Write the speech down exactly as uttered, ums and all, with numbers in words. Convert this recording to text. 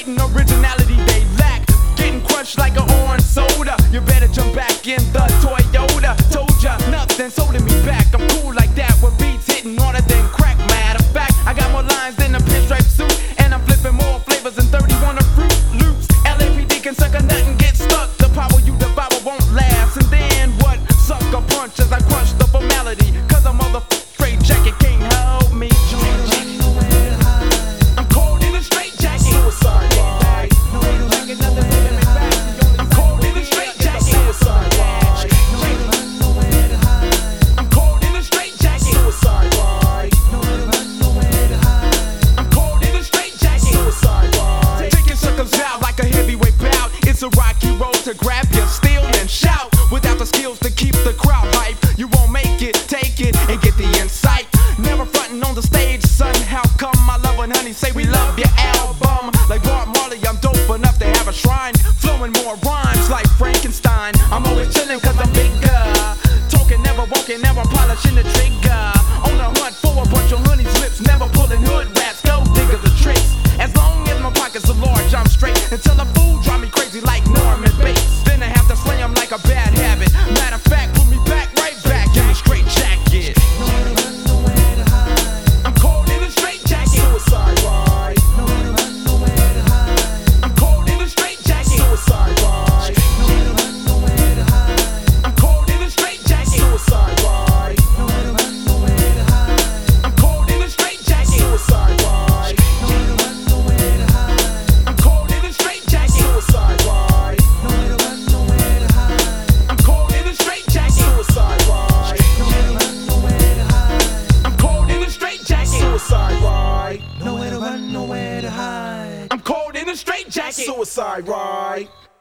Blatant originality they lack, getting crushed like an orange soda. You better jump back in the Toyota. Told ya, nothing's holding me back. I'm cool like that with beats hitting harder than crack. Matter of fact, I got more lines than a pinstripe suit, and I'm flipping more flavors than thirty-one of Fruit Loops. L A P D can suck a nut and get stuck. The power you devour won't last. And then what? Sucker punch as I crush the formality. Cause a mother straight jacket can't hold me. I'm cold in a straight jacket. Suicide ride. I'm cold in a straight jacket. Suicide ride. I'm cold in a straight jacket. Suicide ride. I'm cold in a straight jacket. Suicide ride. Taking suckers out like a heavyweight bout. It's a rocky road to grab your steel and shout. Without the skills to keep the crowd hype, you won't make it, take it, and get the insight. Never frontin' on the stage, son. How come my love and honey say we love your album? Like Bob Marley, I'm dope enough to have a shrine. Flowing more rhymes like Frankenstein. I'm always chillin' cause I'm bigger. Talking, never walking, never polishing the trigger. On the hunt for a bunch of honey's lips, never pulling hood rats. Go think of the tricks. As long as my pockets are large, I'm straight. Until a fool drive me crazy like Norman Bates. Then I have to slay 'em like a bad habit. Matter of fact, put me back, right back in the straight jacket. I'm cold in a straight jacket. Suicide ride. I'm cold in a straight jacket. Suicide ride. I'm cold in a straight jacket. Suicide ride. I'm cold in a straight jacket. Suicide ride. I'm cold in a straight jacket. Suicide ride. I'm cold in a straight jacket. Suicide ride. I'm cold in a straight jacket. Suicide ride. Nowhere to run, nowhere to hide. I'm cold in a straight jacket. Suicide ride.